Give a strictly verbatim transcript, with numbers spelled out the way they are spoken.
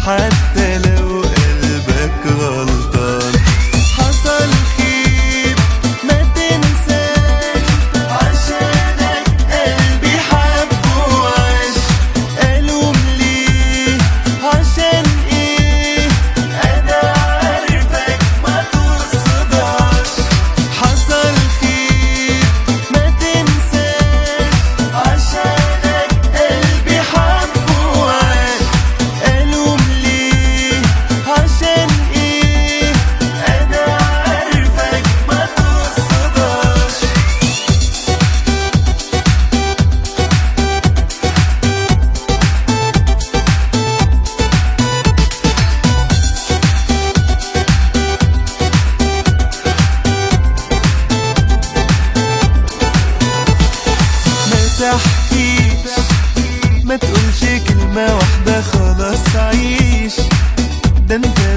حتى لو قلبك غلطان. حصل خير ما تنساش، عشانك قلبي حبه وعاش. ألوم ليه عشان ايه؟ انا عارفك ما تقصدهاش. حصل خير ما تنساش، عشانك قلبي حبه وعاش. ألوم ليه عشان ايه؟ انا عارفك ما تقصدهاش. ما تحكيش، ما تقولش كلمة واحدة، خلاص عيش. ده انت